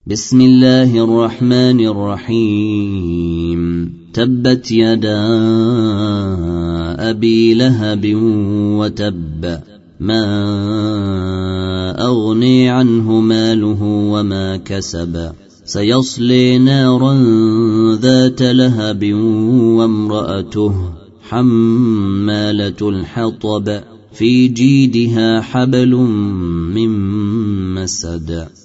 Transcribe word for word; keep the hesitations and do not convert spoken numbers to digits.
بسم الله الرحمن الرحيم تبت يدا أبي لهب وتب ما أغني عنه ماله وما كسب سيصلي نارا ذات لهب وامرأته حمالة الحطب في جيدها حبل من مسد